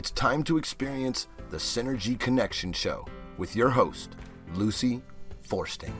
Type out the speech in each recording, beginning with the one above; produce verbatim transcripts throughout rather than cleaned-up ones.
It's time to experience the Synergy Connection Show with your host, Lucy Forsting.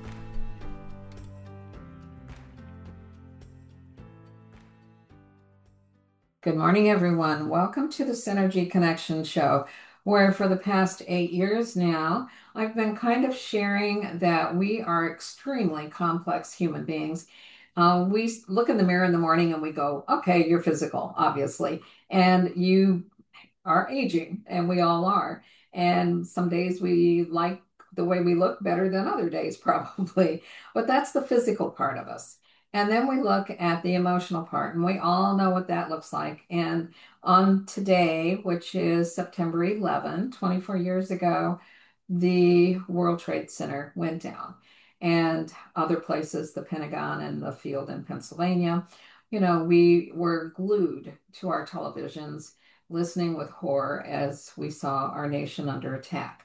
Good morning, everyone. Welcome to the Synergy Connection Show, where for the past eight years now, I've been kind of sharing that we are extremely complex human beings. Uh, we look in the mirror in the morning and we go, okay, you're physical, obviously, and you are aging, and we all are. And some days we like the way we look better than other days, probably. But that's the physical part of us. And then we look at the emotional part, and we all know what that looks like. And on today, which is September eleventh, twenty-four years ago, the World Trade Center went down. And other places, the Pentagon and the field in Pennsylvania, you know, we were glued to our televisions listening with horror as we saw our nation under attack.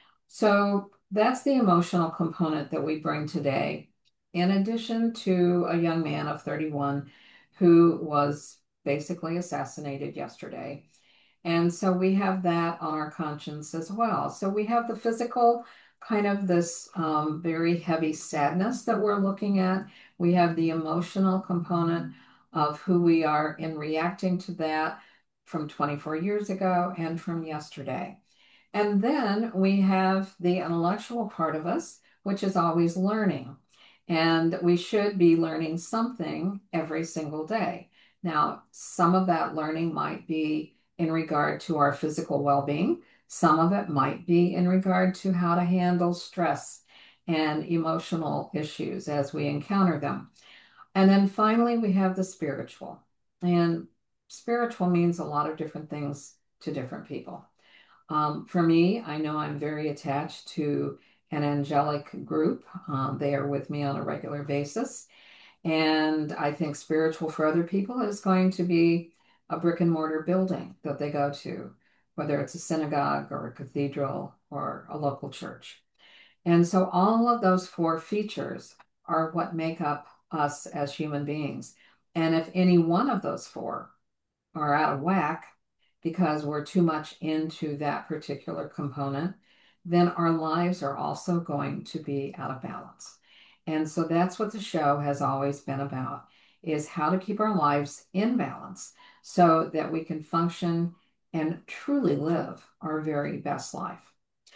So that's the emotional component that we bring today, in addition to a young man of thirty-one who was basically assassinated yesterday. And so we have that on our conscience as well. So we have the physical, kind of this um, very heavy sadness that we're looking at. We have the emotional component of who we are in reacting to that from twenty-four years ago and from yesterday. And then we have the intellectual part of us, which is always learning. And we should be learning something every single day. Now, some of that learning might be in regard to our physical well-being. Some of it might be in regard to how to handle stress and emotional issues as we encounter them. And then finally, we have the spiritual. And spiritual means a lot of different things to different people. Um, for me, I know I'm very attached to an angelic group. Um, they are with me on a regular basis. And I think spiritual for other people is going to be a brick and mortar building that they go to, whether it's a synagogue or a cathedral or a local church. And so all of those four features are what make up us as human beings. And if any one of those four are out of whack because we're too much into that particular component, then our lives are also going to be out of balance. And so that's what the show has always been about, is how to keep our lives in balance so that we can function and truly live our very best life.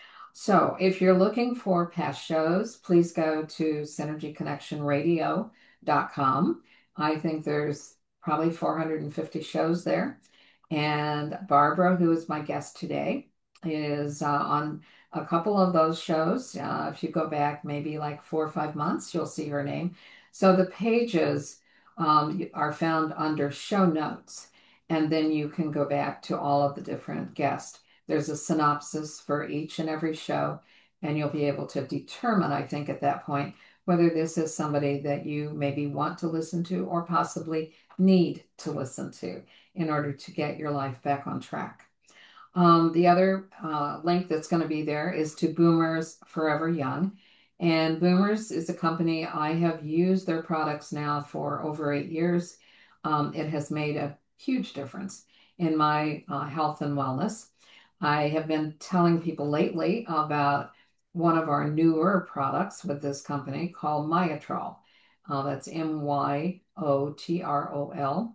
So if you're looking for past shows, please go to synergy connection radio dot com. I think there's probably four hundred fifty shows there. And Barbara, who is my guest today, is uh, on a couple of those shows. Uh, if you go back maybe like four or five months, you'll see her name. So the pages um, are found under show notes, and then you can go back to all of the different guests. There's a synopsis for each and every show, and you'll be able to determine, I think, at that point, whether this is somebody that you maybe want to listen to or possibly need to listen to in order to get your life back on track. Um, the other uh, link that's going to be there is to Boomers Forever Young. And Boomers is a company I have used their products now for over eight years. Um, it has made a huge difference in my uh, health and wellness. I have been telling people lately about one of our newer products with this company called Myotrol. Uh, that's M Y O T R O L.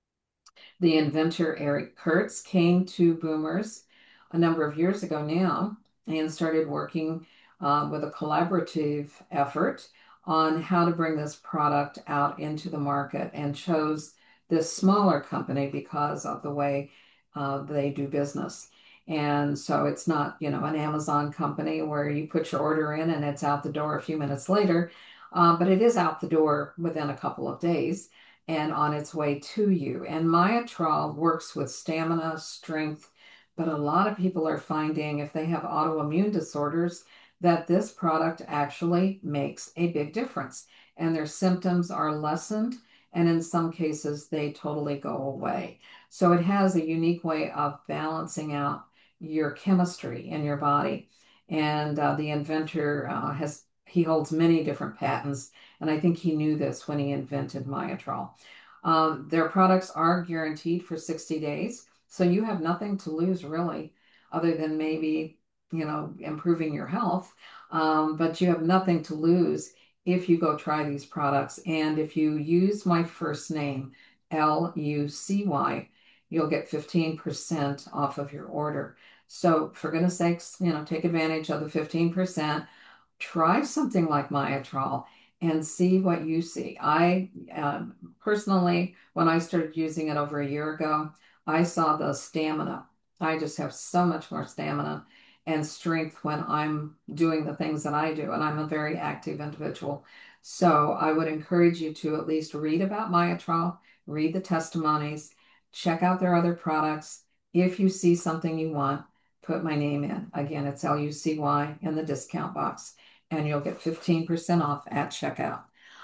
The inventor Eric Kurtz came to Boomers a number of years ago now and started working uh, with a collaborative effort on how to bring this product out into the market, and chose this smaller company because of the way uh, they do business. And so it's not, you know, an Amazon company where you put your order in and it's out the door a few minutes later, uh, but it is out the door within a couple of days and on its way to you. And Myotrol works with stamina, strength, but a lot of people are finding if they have autoimmune disorders that this product actually makes a big difference, and their symptoms are lessened, and in some cases they totally go away. So it has a unique way of balancing out your chemistry in your body. And uh, the inventor uh, has he holds many different patents, and I think he knew this when he invented Myotrol. Um, their products are guaranteed for sixty days. So you have nothing to lose really, other than maybe, you know, improving your health. Um, but you have nothing to lose if you go try these products. And if you use my first name, L U C Y, you'll get fifteen percent off of your order. So for goodness sakes, you know, take advantage of the fifteen percent. Try something like Myotrol and see what you see. I um, personally, when I started using it over a year ago, I saw the stamina. I just have so much more stamina and strength when I'm doing the things that I do, and I'm a very active individual. So I would encourage you to at least read about Myotrol, read the testimonies, check out their other products. If you see something you want, put my name in. Again, it's L U C Y in the discount box, and you'll get fifteen percent off at checkout.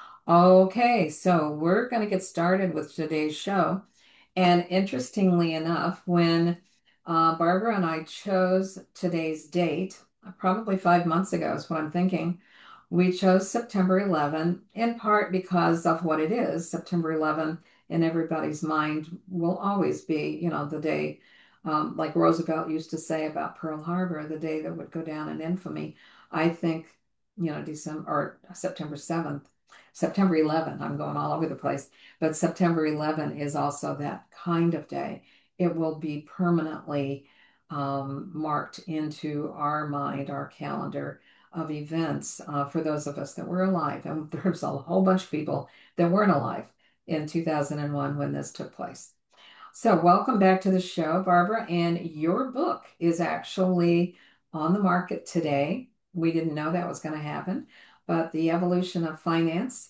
Okay, so we're going to get started with today's show. And interestingly enough, when uh, Barbara and I chose today's date, probably five months ago is what I'm thinking, we chose September eleventh in part because of what it is. September eleventh in everybody's mind will always be, you know, the day, um, like Roosevelt used to say about Pearl Harbor, the day that would go down in infamy. I think, you know, December or September seventh, September eleventh, I'm going all over the place, but September eleventh is also that kind of day. It will be permanently um, marked into our mind, our calendar of events uh, for those of us that were alive. And there's a whole bunch of people that weren't alive in two thousand one when this took place. So, welcome back to the show, Barbara. And your book is actually on the market today. We didn't know that was going to happen, but The Evolution of Finance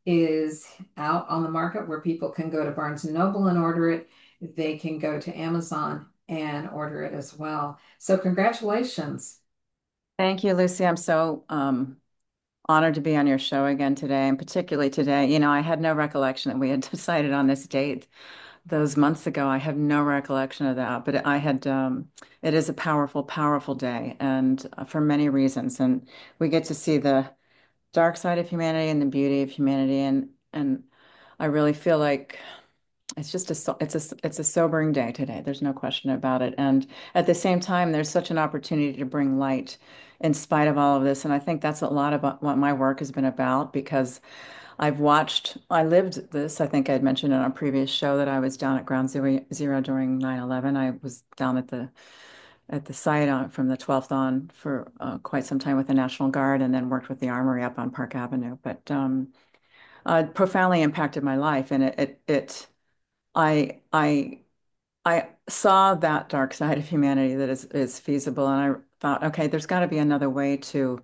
is out on the market where people can go to Barnes and Noble and order it. They can go to Amazon and order it as well. So, congratulations. Thank you, Lucy. I'm so um, honored to be on your show again today, and particularly today. You know, I had no recollection that we had decided on this date those months ago. I have no recollection of that, but I had, um, it is a powerful, powerful day, and uh, for many reasons. And we get to see the dark side of humanity and the beauty of humanity. And, and I really feel like it's just a so- it's a it's a sobering day today. There's no question about it. And at the same time, there's such an opportunity to bring light in spite of all of this. And I think that's a lot about what my work has been about because I've watched, I lived this. I think I'd mentioned in a previous show that I was down at Ground Zero, Zero during nine eleven. I was down at the at the site on, from the twelfth on for uh, quite some time with the National Guard, and then worked with the Armory up on Park Avenue. But um, uh, profoundly impacted my life, and it it, it I I I saw that dark side of humanity that is is feasible, and I thought, okay, there's got to be another way to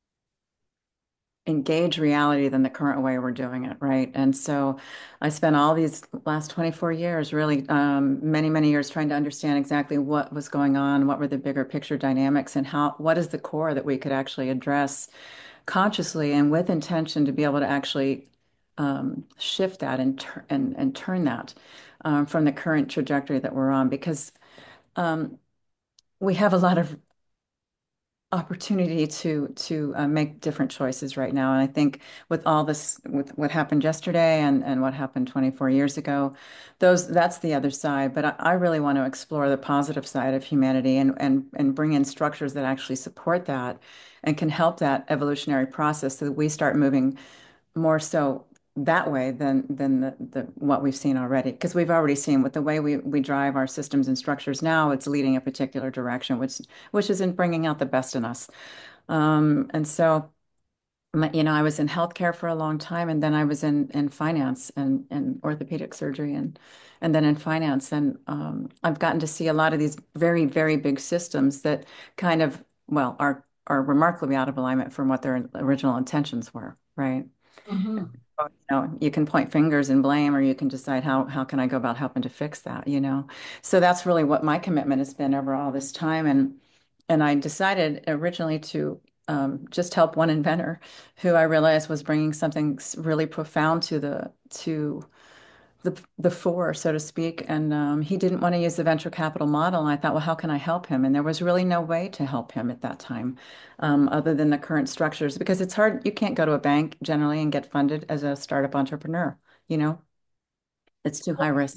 engage reality than the current way we're doing it, right? And so I spent all these last twenty-four years, really um, many, many years trying to understand exactly what was going on, what were the bigger picture dynamics, and how what is the core that we could actually address consciously and with intention to be able to actually um, shift that and, tur and, and turn that um, from the current trajectory that we're on, because um, we have a lot of opportunity to to uh, make different choices right now. And I think with all this, with what happened yesterday and and what happened twenty-four years ago, those that's the other side. But I, I really want to explore the positive side of humanity and and and bring in structures that actually support that and can help that evolutionary process so that we start moving more so that way than than the, the what we've seen already, because we've already seen with the way we we drive our systems and structures now, it's leading a particular direction, which which isn't bringing out the best in us. Um, and so, my- you know, I was in healthcare for a long time, and then I was in in finance and and orthopedic surgery, and and then in finance, and um, I've gotten to see a lot of these very very big systems that kind of well are are remarkably out of alignment from what their original intentions were, right? Mhm. You know, you can point fingers and blame, or you can decide how how can I go about helping to fix that, you know? So that's really what my commitment has been over all this time. And and I decided originally to um, just help one inventor who I realized was bringing something really profound to the to the the fore, so to speak. And um, he didn't want to use the venture capital model. And I thought, well, how can I help him? And there was really no way to help him at that time, um, other than the current structures, because it's hard. You can't go to a bank generally and get funded as a startup entrepreneur. You know, it's too high risk.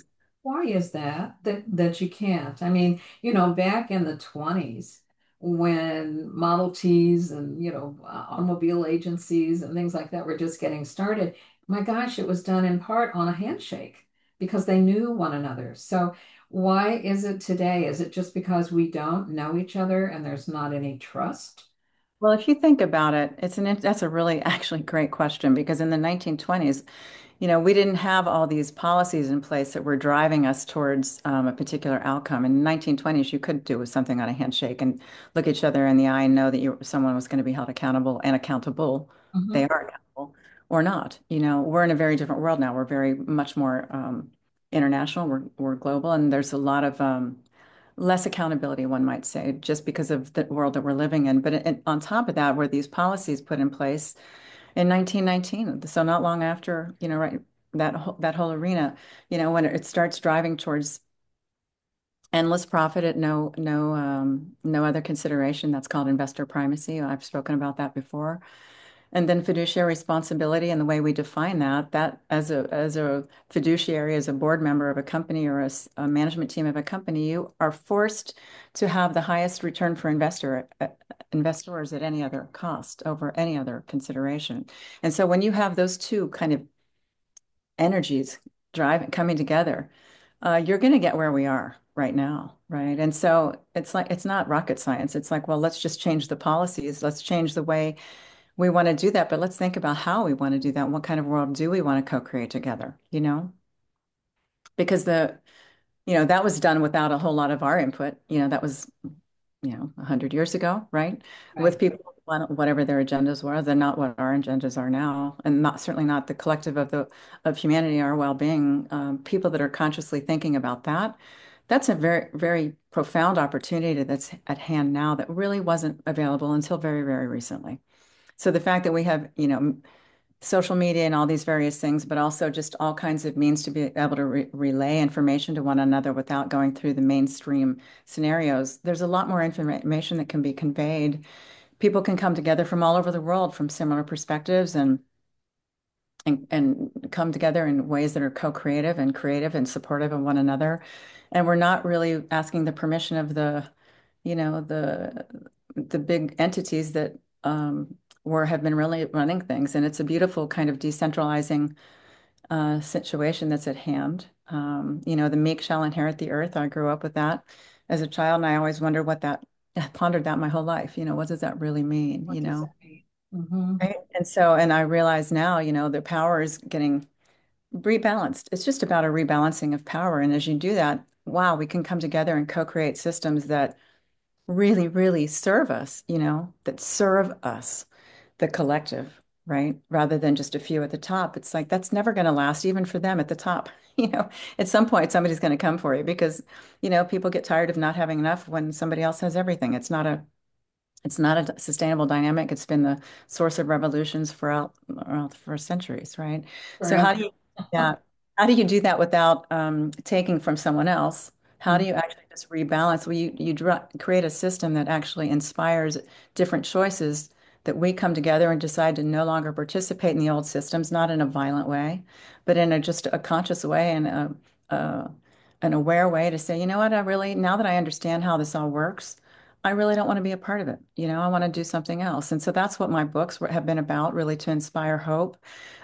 Why is that that that you can't? I mean, you know, back in the twenties when Model Ts and, you know, uh, automobile agencies and things like that were just getting started, my gosh, it was done in part on a handshake because they knew one another. So why is it today? Is it just because we don't know each other and there's not any trust? Well, if you think about it, it's an that's a really actually great question because in the nineteen twenties, you know, we didn't have all these policies in place that were driving us towards um, a particular outcome. In the nineteen twenties, you could do something on a handshake and look each other in the eye and know that you someone was going to be held accountable and accountable. They Hmm. are accountable or not. You know, we're in a very different world now. We're very much more um, international. We're we're global, and there's a lot of um, less accountability, one might say, just because of the world that we're living in. But it, on top of that, were these policies put in place in nineteen nineteen. So not long after, you know, right, that whole, that whole arena, you know, when it starts driving towards endless profit at no no um, no other consideration, that's called investor primacy. I've spoken about that before. And then fiduciary responsibility and the way we define that, that as a as a fiduciary, as a board member of a company or a, s- a management team of a company, you are forced to have the highest return for investor uh, investors at any other cost over any other consideration. And so when you have those two kind of energies driving coming together, uh, you're going to get where we are right now, right? And so it's like it's not rocket science. It's like, well, let's just change the policies. Let's change the way we want to do that, but let's think about how we want to do that. What kind of world do we want to co-create together, you know? Because the, you know, that was done without a whole lot of our input. You know, that was, you know, a hundred years ago, right? Right. With people, whatever their agendas were, they're not what our agendas are now, and not certainly not the collective of the of humanity, our well-being. Um, people that are consciously thinking about that, that's a very, very profound opportunity that's at hand now that really wasn't available until very, very recently. So the fact that we have, you know, social media and all these various things, but also just all kinds of means to be able to re relay information to one another without going through the mainstream scenarios. There's a lot more information that can be conveyed. People can come together from all over the world from similar perspectives and and, and come together in ways that are co-creative and creative and supportive of one another. And we're not really asking the permission of the, you know, the the big entities that um, were have been really running things. And it's a beautiful kind of decentralizing uh, situation that's at hand. Um, you know, the meek shall inherit the earth. I grew up with that as a child, and I always wondered what that, I pondered that my whole life. You know, what does that really mean? What You does know? that mean? Hmm. Right. And so, and I realize now, you know, the power is getting rebalanced. It's just about a rebalancing of power. And as you do that, wow, we can come together and co-create systems that really, really serve us, you know, that serve us, the collective, right? Rather than just a few at the top. It's like that's never going to last, even for them at the top. You know, at some point, somebody's going to come for you because, you know, people get tired of not having enough when somebody else has everything. It's not a it's not a sustainable dynamic. It's been the source of revolutions for out, well, for centuries, right? So how do Forever. you, yeah, how do you do that without um, taking from someone else? How do you actually just rebalance? Well, you you dra create a system that actually inspires different choices that we come together and decide to no longer participate in the old systems, not in a violent way, but in a just a conscious way and a, a an aware way to say, you know what, I really, now that I understand how this all works. I really don't want to be a part of it. You know, I want to do something else. And so that's what my books were- have been about, really to inspire hope,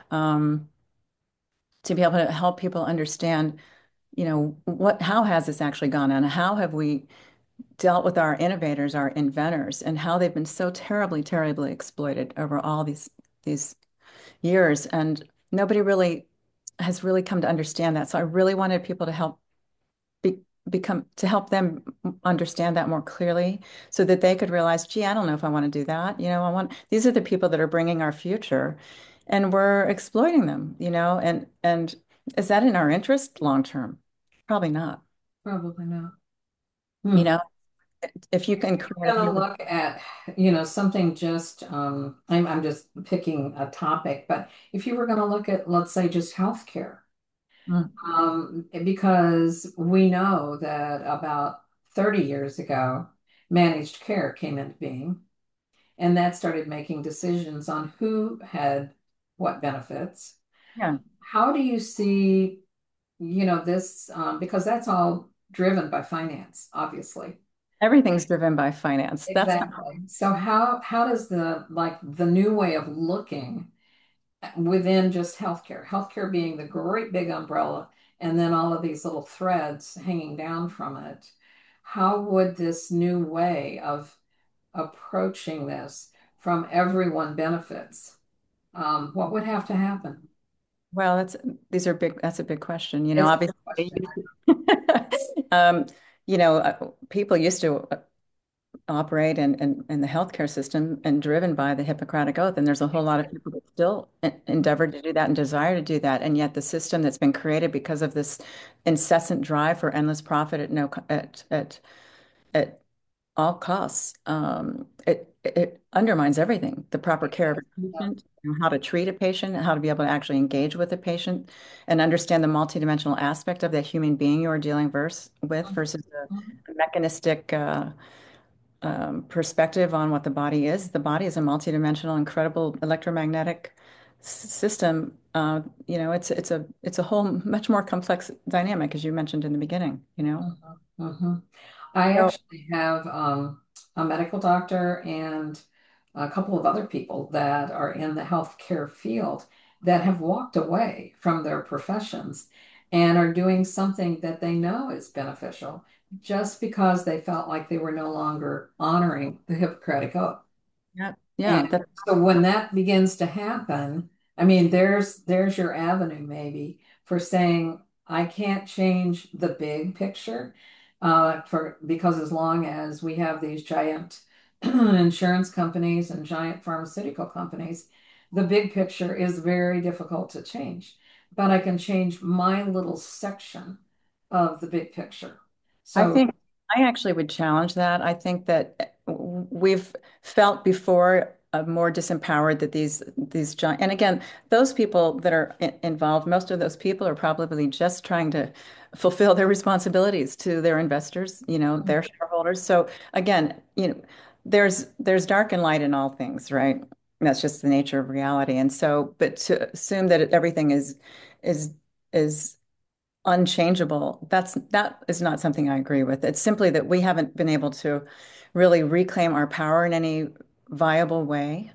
um, to be able to help people understand, you know, what, how has this actually gone on? How have we dealt with our innovators, our inventors, and how they've been so terribly, terribly exploited over all these these years. And nobody really has really come to understand that. So I really wanted people to help be, become to help them understand that more clearly so that they could realize, gee, I don't know if I want to do that. You know, I want these are the people that are bringing our future and we're exploiting them, you know, and and is that in our interest long term? Probably not. Probably not. You Hmm. know, if you can We're create a gonna really look at, you know, something just, um, I'm, I'm just picking a topic, but if you were gonna look at, let's say, just healthcare, Mm, um, because we know that about thirty years ago, managed care came into being, and that started making decisions on who had what benefits. yeah. How do you see you know, this, um, because that's all driven by finance, obviously. Everything's driven by finance. That's the Exactly. So how how does the like the new way of looking within just healthcare, healthcare being the great big umbrella, and then all of these little threads hanging down from it, how would this new way of approaching this from everyone benefits? Um, what would have to happen? Well, that's these are big, that's a big question. You know, It's a obviously, good question. um, you know, uh, people used to uh, operate in, in, in the healthcare system and driven by the Hippocratic Oath. And there's a whole lot of people that still en- endeavor to do that and desire to do that. And yet the system that's been created because of this incessant drive for endless profit at no co- at at at all costs, um, it it undermines everything. The proper care of a patient, and how to treat a patient, and how to be able to actually engage with a patient, and understand the multidimensional aspect of the human being you are dealing verse with versus the mechanistic uh, um, perspective on what the body is. The body is a multidimensional, incredible electromagnetic s- system. Uh, you know, it's it's a it's a whole much more complex dynamic, as you mentioned in the beginning. You know, Mhm, mhm. I so actually have um, a medical doctor and a couple of other people that are in the healthcare field that have walked away from their professions and are doing something that they know is beneficial just because they felt like they were no longer honoring the Hippocratic Oath. yeah, yeah, And that so when that begins to happen, I mean, there's there's your avenue maybe for saying I can't change the big picture, uh, for because as long as we have these giant insurance companies and giant pharmaceutical companies, the big picture is very difficult to change. But I can change my little section of the big picture. I So, think I actually would challenge that. I think that we've felt before uh, more disempowered that these these giant, and again, those people that are i- involved, most of those people are probably just trying to fulfill their responsibilities to their investors, you know, their shareholders. So again, you know, there's there's dark and light in all things, right? That's just the nature of reality. And so, but to assume that everything is is is unchangeable. That's that is not something I agree with. It's simply that we haven't been able to really reclaim our power in any viable way.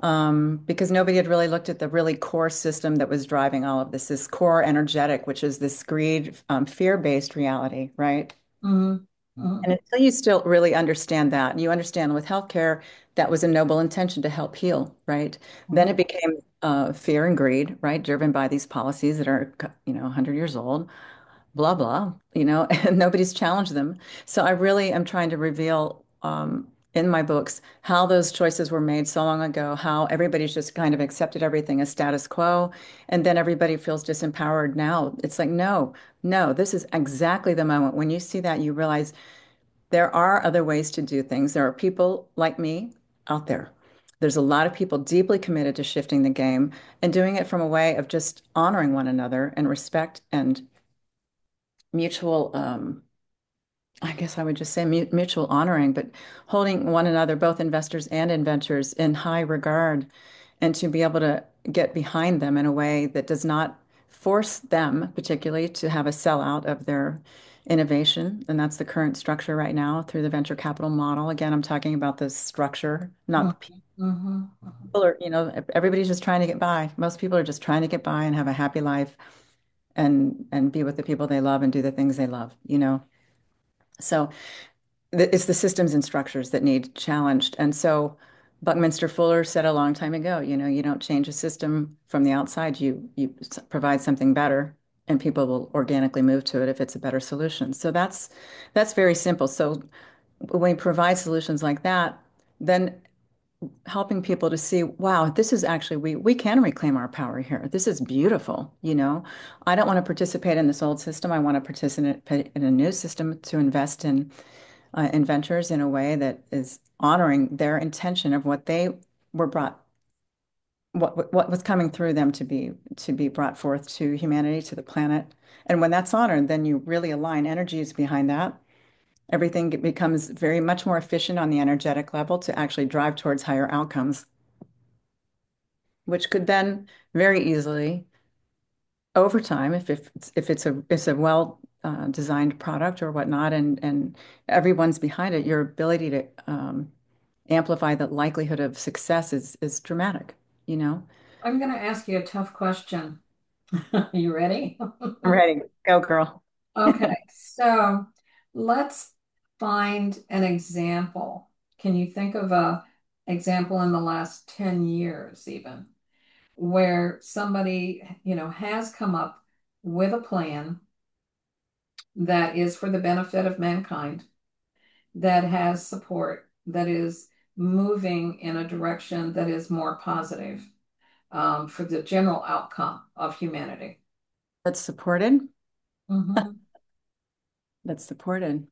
Um, because nobody had really looked at the really core system that was driving all of this, this core energetic, which is this greed, um, fear-based reality, right? mhm, mhm, And until you still really understand that, you understand with healthcare, that was a noble intention to help heal, right? Then mhm, it became uh, fear and greed, right? Driven by these policies that are, you know, one hundred years old, blah blah, you know, and nobody's challenged them. So I really am trying to reveal um, in my books how those choices were made so long ago, how everybody's just kind of accepted everything as status quo, and then everybody feels disempowered now. It's like, no, no, this is exactly the moment. When you see that, you realize there are other ways to do things. There are people like me out there. There's a lot of people deeply committed to shifting the game and doing it from a way of just honoring one another and respect and mutual um, I guess I would just say mu mutual honoring, but holding one another, both investors and inventors, in high regard, and to be able to get behind them in a way that does not force them, particularly, to have a sellout of their innovation. And that's the current structure right now through the venture capital model. Again, I'm talking about the structure, not mhm, the people. mhm, mhm. Are, you know, everybody's just trying to get by. Most people are just trying to get by and have a happy life and and be with the people they love and do the things they love, you know. So it's the systems and structures that need challenged. And so Buckminster Fuller said a long time ago, you know, you don't change a system from the outside, you you provide something better and people will organically move to it if it's a better solution. So that's that's very simple. So when we provide solutions like that, then helping people to see, wow, this is actually we we can reclaim our power here. This is beautiful, you know. I don't want to participate in this old system. I want to participate in a new system to invest in uh, inventors in a way that is honoring their intention of what they were brought, what what was coming through them to be to be brought forth to humanity, to the planet. And when that's honored, then you really align energies behind that. Everything becomes very much more efficient on the energetic level to actually drive towards higher outcomes, which could then very easily over time, if if it's, if it's a it's a well uh, designed product or whatnot, and and everyone's behind it, your ability to um, amplify the likelihood of success is is dramatic, you know? I'm going to ask you a tough question. You ready? I'm ready. Go, girl. Okay, so let's find an example. Can you think of a example in the last ten years even where somebody, you know, has come up with a plan that is for the benefit of mankind, that has support, that is moving in a direction that is more positive um, for the general outcome of humanity? That's supported. Hmm. That's supported.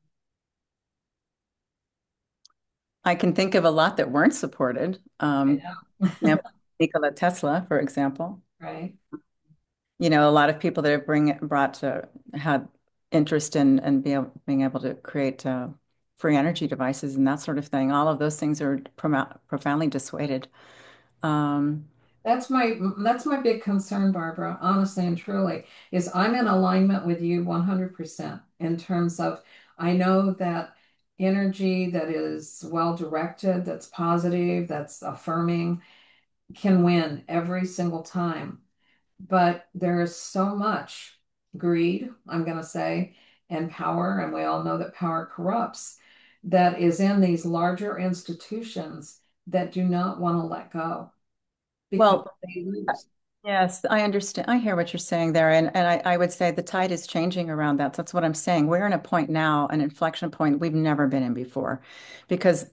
I can think of a lot that weren't supported. I Um, know. example, Nikola Tesla, for example. Right. You know, a lot of people that have bring brought to had interest in and be able, being able to create uh, free energy devices and that sort of thing. All of those things are promo profoundly dissuaded. Um, That's my that's my big concern, Barbara, honestly and truly, is I'm in alignment with you one hundred percent in terms of I know that energy that is well directed, that's positive, that's affirming, can win every single time. But there is so much greed, I'm going to say, and power, and we all know that power corrupts, that is in these larger institutions that do not want to let go because well, they lose. yes, I understand. I hear what you're saying there, and and I, I would say the tide is changing around that. That's what I'm saying. We're in a point now, an inflection point we've never been in before, because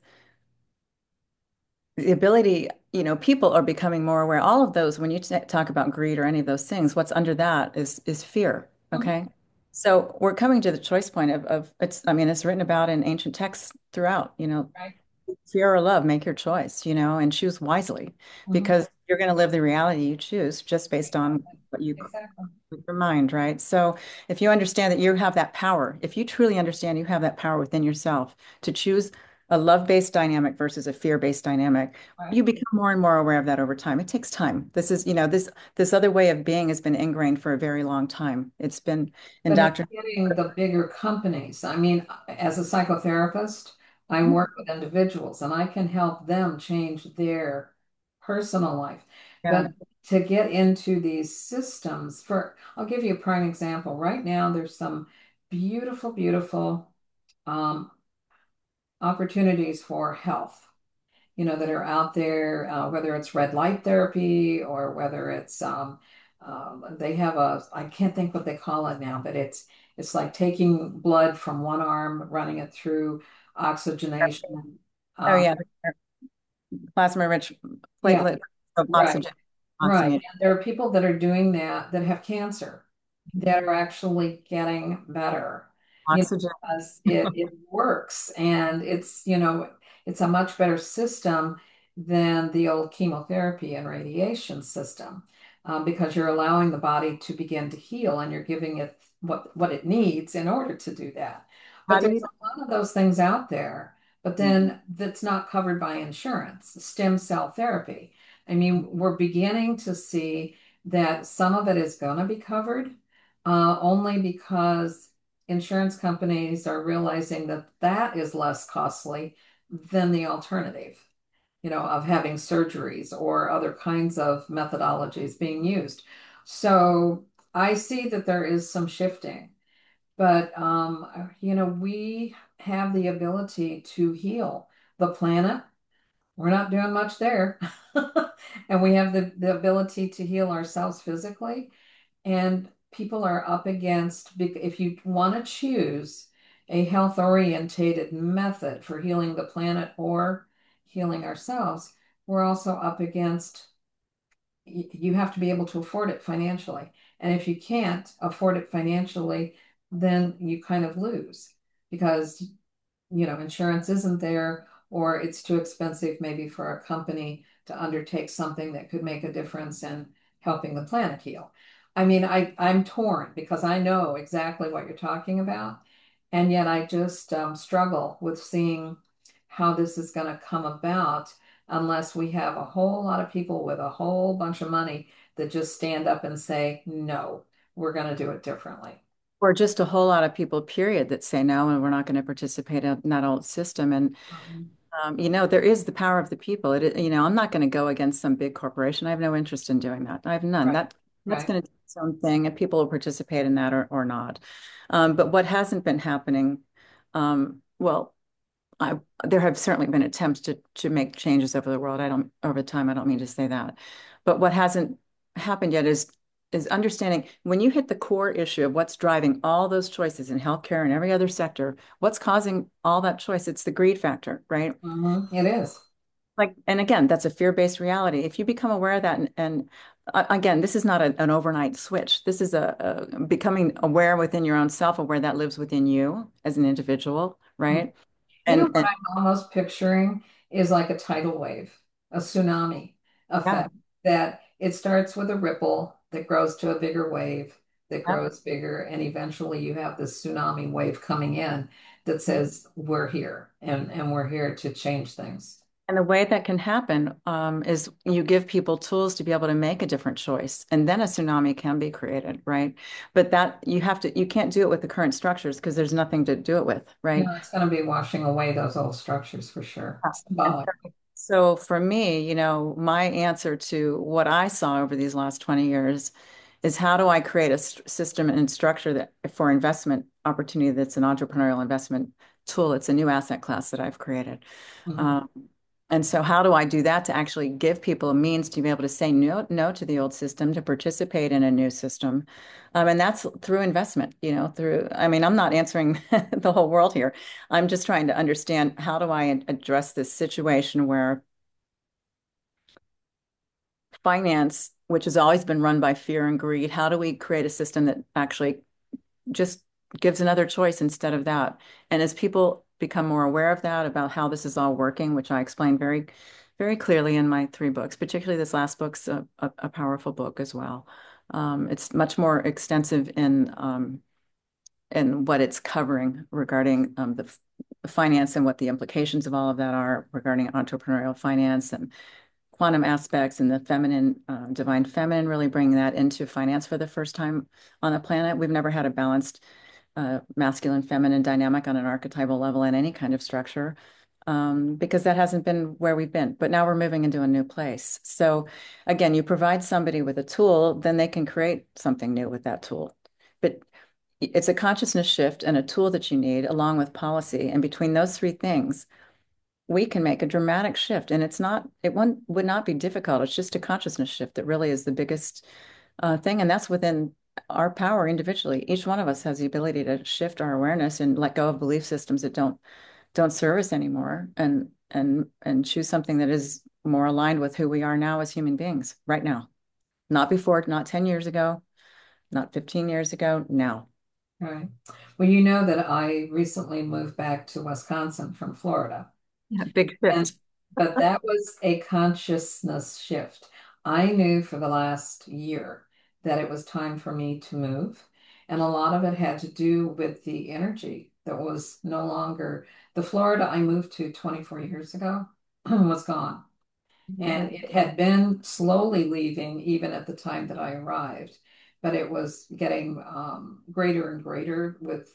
the ability, you know, people are becoming more aware. All of those, when you t talk about greed or any of those things, what's under that is is fear. Mhm. Okay. So we're coming to the choice point of, of it's, I mean, it's written about in ancient texts throughout, you know, Right. fear or love, make your choice, you know, and choose wisely Mhm. because you're going to live the reality you choose just based on Exactly. what you Exactly. with your mind, right? So if you understand that you have that power, if you truly understand you have that power within yourself to choose a love-based dynamic versus a fear-based dynamic, Right. you become more and more aware of that over time. It takes time. This is, you know, this this other way of being has been ingrained for a very long time. It's been But it's indoctrinated. getting the bigger companies. I mean, as a psychotherapist, I work with individuals and I can help them change their personal life. Yeah. But to get into these systems, for I'll give you a prime example. Right now, there's some beautiful, beautiful um, opportunities for health, you know, that are out there, uh, whether it's red light therapy or whether it's um, um, they have a, I can't think what they call it now, but it's it's like taking blood from one arm, running it through oxygenation. Oh Um, yeah, plasma-rich yeah, platelet of right. oxygen, Right. oxygenate And there are people that are doing that that have cancer that are actually getting better, you know, oxygen. because it, it works and it's, you know, it's a much better system than the old chemotherapy and radiation system, um, because you're allowing the body to begin to heal and you're giving it what, what it needs in order to do that. How But do there's you? a lot of those things out there, but then that's not covered by insurance, stem cell therapy. I mean, we're beginning to see that some of it is going to be covered, uh, only because insurance companies are realizing that that is less costly than the alternative, you know, of having surgeries or other kinds of methodologies being used. So I see that there is some shifting, but um, you know, we have the ability to heal the planet. We're not doing much there. And we have the, the ability to heal ourselves physically. And people are up against, bec- if you want to choose a health orientated method for healing the planet or healing ourselves, we're also up against, y- you have to be able to afford it financially. And if you can't afford it financially, then you kind of lose because you know, insurance isn't there, or it's too expensive maybe for a company to undertake something that could make a difference in helping the planet heal. I mean, I, I'm torn because I know exactly what you're talking about, and yet I just um, struggle with seeing how this is going to come about unless we have a whole lot of people with a whole bunch of money that just stand up and say, no, we're going to do it differently. Or just a whole lot of people, period, that say no, and we're not going to participate in that old system. And Um, um, you know, there is the power of the people. It, is- you know, I'm not going to go against some big corporation. I have no interest in doing that. I have none. right, That that's right. going to do its own thing, and people will participate in that or or not. Um, but what hasn't been happening, um, well, I there have certainly been attempts to to make changes over the world. I don't over time. I don't mean to say that, but what hasn't happened yet is is understanding when you hit the core issue of what's driving all those choices in healthcare and every other sector, what's causing all that choice? It's the greed factor, right? Mhm, it is. Like, and again, that's a fear-based reality. If you become aware of that, and, and uh, again, this is not a, an overnight switch. This is a, a becoming aware within your own self of where that lives within you as an individual, Mm. right? You know And what and I'm almost picturing is like a tidal wave, a tsunami yeah, effect, that it starts with a ripple that grows to a bigger wave that yeah. grows bigger, and eventually you have this tsunami wave coming in that says, we're here and, and we're here to change things. And the way that can happen um, is you give people tools to be able to make a different choice, and then a tsunami can be created, right? But that you have to, you can't do it with the current structures because there's nothing to do it with, You right? know, it's going to be washing away those old structures for sure. And Symbolic. so so for me, you know, my answer to what I saw over these last twenty years is how do I create a st system and structure that for investment opportunity that's an entrepreneurial investment tool. It's a new asset class that I've created. Mhm. Um, and so how do I do that to actually give people a means to be able to say no, no to the old system, to participate in a new system? Um, and that's through investment, you know, through, I mean, I'm not answering the whole world here. I'm just trying to understand how do I address this situation where finance, which has always been run by fear and greed, how do we create a system that actually just gives another choice instead of that? And as people become more aware of that, about how this is all working, which I explain very, very clearly in my three books, particularly this last book's a, a, a powerful book as well. Um, it's much more extensive in um, in what it's covering regarding um, the finance and what the implications of all of that are regarding entrepreneurial finance and quantum aspects and the feminine, uh, divine feminine, really bringing that into finance for the first time on the planet. We've never had a balanced uh, masculine feminine dynamic on an archetypal level in any kind of structure, um, because that hasn't been where we've been. But now we're moving into a new place. So again, you provide somebody with a tool, then they can create something new with that tool. But it's a consciousness shift and a tool that you need along with policy. And between those three things, we can make a dramatic shift. And it's not, it one would not be difficult. It's just a consciousness shift that really is the biggest uh, thing. And that's within our power individually. Each one of us has the ability to shift our awareness and let go of belief systems that don't don't serve us anymore, and and and choose something that is more aligned with who we are now as human beings right now. Not before, not ten years ago, not fifteen years ago, now. Right. Well, you know that I recently moved back to Wisconsin from Florida. Yeah, big And shift. but that was a consciousness shift. I knew for the last year that it was time for me to move. And a lot of it had to do with the energy that was no longer the Florida I moved to twenty-four years ago was gone. Mhm. And it had been slowly leaving even at the time that I arrived, but it was getting um, greater and greater with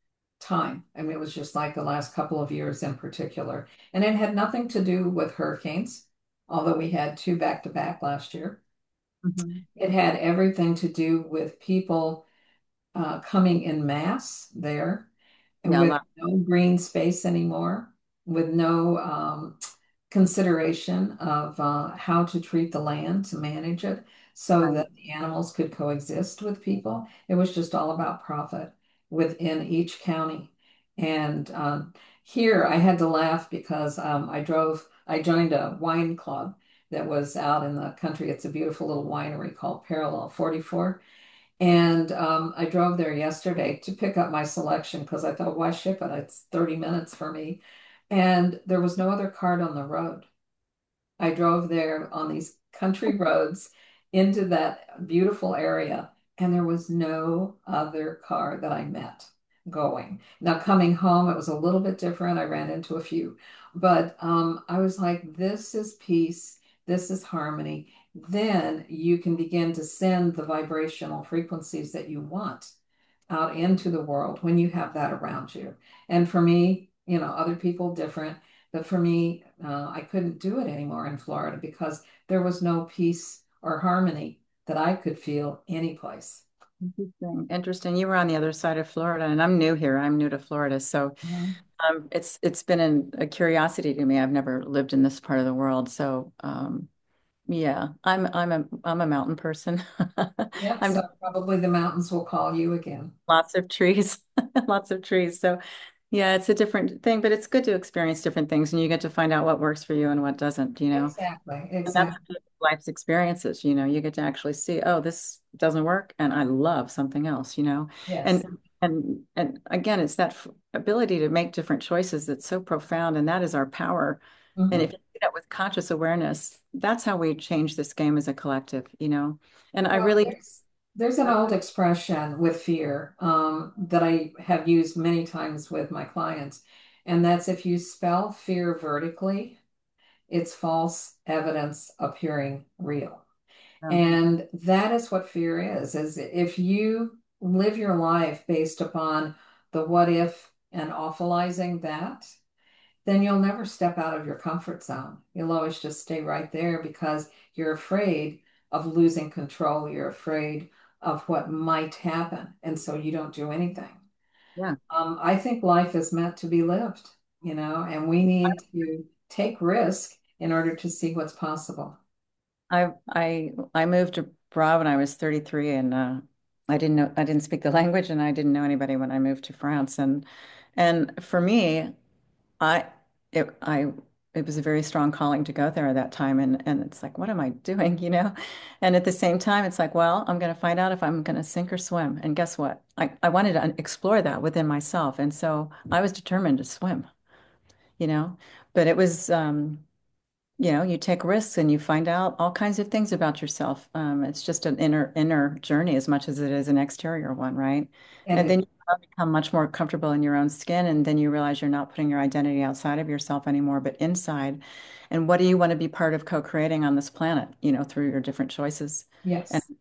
time. I mean, it was just like the last couple of years in particular. And it had nothing to do with hurricanes, although we had two back to back last year. Mhm. It had everything to do with people uh, coming in mass there Yeah, a with lot. no green space anymore, with no um, consideration of uh, how to treat the land to manage it so Right. that the animals could coexist with people. It was just all about profit within each county. And um, here I had to laugh because um, I drove, I joined a wine club that was out in the country. It's a beautiful little winery called Parallel forty-four. And um, I drove there yesterday to pick up my selection because I thought, why ship it? It's thirty minutes for me. And there was no other cart on the road. I drove there on these country roads into that beautiful area, and there was no other car that I met going. Now, coming home, it was a little bit different. I ran into a few, but um, I was like, this is peace, this is harmony, then you can begin to send the vibrational frequencies that you want out into the world when you have that around you. And for me, you know, other people different, but for me, uh, I couldn't do it anymore in Florida because there was no peace or harmony that I could feel anyplace. Interesting. Interesting. You were on the other side of Florida, and I'm new here. I'm new to Florida, so Yeah. um, it's it's been an, a curiosity to me. I've never lived in this part of the world, so um, yeah, I'm I'm a I'm a mountain person. Yep. I'm So probably the mountains will call you again. lots of trees, lots of trees. So yeah, it's a different thing, but it's good to experience different things, and you get to find out what works for you and what doesn't, you know. Exactly. And that's Exactly. life's experiences, you know, you get to actually see, oh, this doesn't work and I love something else, you know. And Yes. and and again, it's that f- ability to make different choices that's so profound, and that is our power. And if Mhm. you do that with conscious awareness, that's how we change this game as a collective, you know. And I Well, really there's there's an old expression with fear um, that I have used many times with my clients, and that's if you spell fear vertically, it's false evidence appearing real. um, And that is what fear is, is if you live your life based upon the what if and awfulizing that, then you'll never step out of your comfort zone. You'll always just stay right there because you're afraid of losing control. You're afraid of what might happen. And so you don't do anything. yeah. Um, I think life is meant to be lived, you know, and we need to take risk in order to see what's possible. I I I moved abroad when I was thirty-three, and uh, I didn't know I didn't speak the language, and I didn't know anybody when I moved to France. And and for me, I it I it was a very strong calling to go there at that time, and and it's like, what am I doing, you know? And at the same time, it's like, well, I'm going to find out if I'm going to sink or swim. And guess what? I I wanted to explore that within myself, and so I was determined to swim, you know. But it was um you know, you take risks and you find out all kinds of things about yourself. Um, it's just an inner inner journey as much as it is an exterior one, right? And And it, then you become much more comfortable in your own skin, and then you realize you're not putting your identity outside of yourself anymore, but inside. And what do you want to be part of co-creating on this planet, you know, through your different choices? And, yes,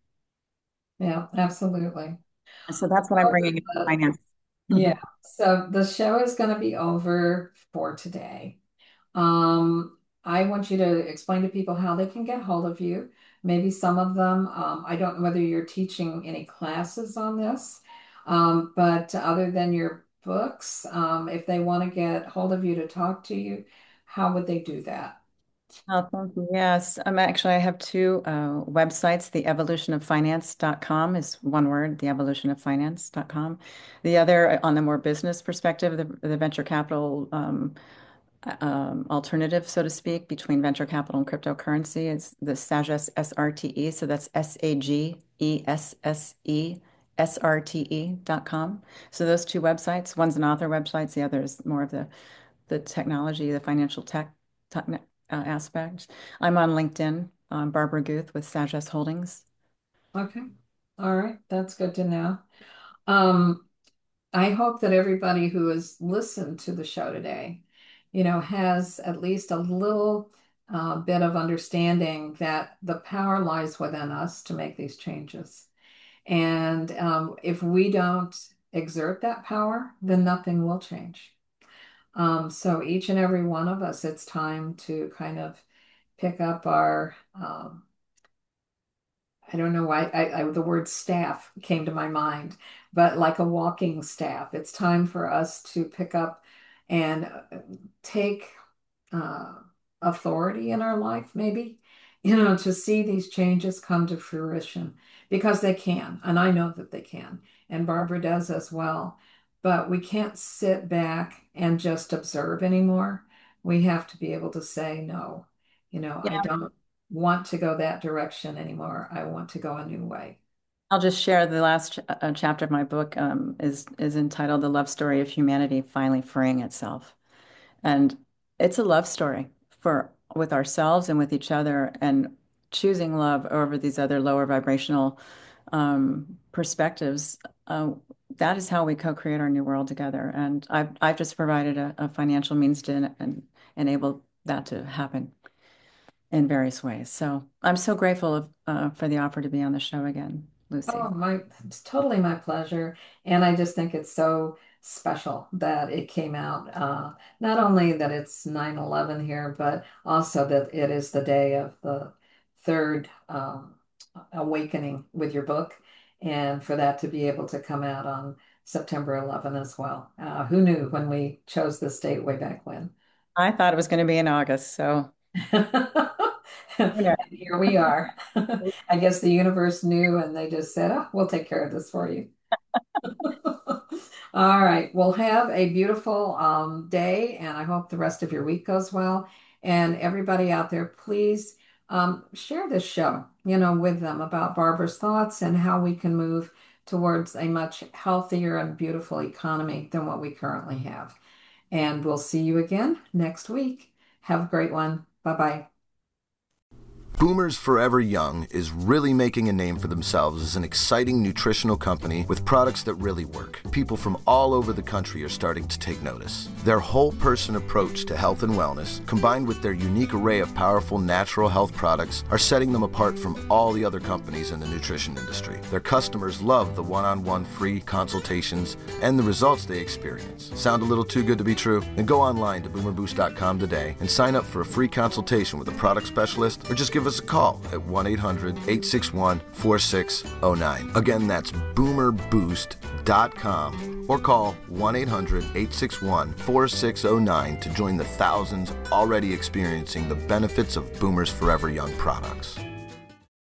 yeah, absolutely. and so that's what I'm Well, bringing into the, finance. yeah, so the show is going to be over for today. Um, I want you to explain to people how they can get hold of you. Maybe some of them, um, I don't know whether you're teaching any classes on this, um, but other than your books, um, if they want to get hold of you to talk to you, how would they do that? Oh, thank you. Yes. I'm actually, I have two uh, websites. The evolution of finance dot com is one word, the evolution of finance dot com. The other, uh, on the more business perspective, the, the venture capital um, uh, um, alternative, so to speak, between venture capital and cryptocurrency is the Sages S R T E. So that's S A G E S S E S R T E dot com. So those two websites, one's an author website, the other is more of the the technology, the financial tech, tech uh, aspect. I'm on LinkedIn, um, Barbara Guth with Sages Holdings. Okay. All right. That's good to know. Um, I hope that everybody who has listened to the show today, you know, has at least a little uh, bit of understanding that the power lies within us to make these changes. And um, if we don't exert that power, then nothing will change. Um, so each and every one of us, it's time to kind of pick up our um, I don't know why I, I, the word staff came to my mind, but like a walking staff, it's time for us to pick up and uh, take uh, authority in our life, maybe, you know, to see these changes come to fruition because they can. And I know that they can. And Barbara does as well. But we can't sit back and just observe anymore. We have to be able to say, no, you know, I Yeah, don't want to go that direction anymore. I want to go a new way. I'll just share the last ch uh, chapter of my book um, is is entitled "The Love Story of Humanity Finally Freeing Itself," and it's a love story for with ourselves and with each other, and choosing love over these other lower vibrational um, perspectives. Uh, that is how we co-create our new world together. And I've I've just provided a, a financial means to en en enable that to happen. in various ways. So I'm so grateful of, uh, for the offer to be on the show again, Oh, Lucy. my, it's totally my pleasure. And I just think it's so special that it came out. Uh, not only that it's nine eleven here, but also that it is the day of the third um, awakening with your book. And for that to be able to come out on September eleventh as well. Uh, who knew when we chose this date way back when? I thought it was going to be in August, so And you know. here we are. I guess the universe knew and they just said, oh, we'll take care of this for you. All right. Well, have a beautiful um, day, and I hope the rest of your week goes well. And everybody out there, please um, share this show, you know, with them about Barbara's thoughts and how we can move towards a much healthier and beautiful economy than what we currently have. And we'll see you again next week. Have a great one. Bye bye. Boomers Forever Young is really making a name for themselves as an exciting nutritional company with products that really work. People from all over the country are starting to take notice. Their whole person approach to health and wellness, combined with their unique array of powerful natural health products, are setting them apart from all the other companies in the nutrition industry. Their customers love the one-on-one free consultations and the results they experience. Sound a little too good to be true? Then go online to boomer boost dot com today and sign up for a free consultation with a product specialist, or just give us a call at one eight hundred, eight six one, four six zero nine. Again, that's boomer boost dot com, or call one eight hundred, eight six one, four six zero nine to join the thousands already experiencing the benefits of Boomers Forever Young products.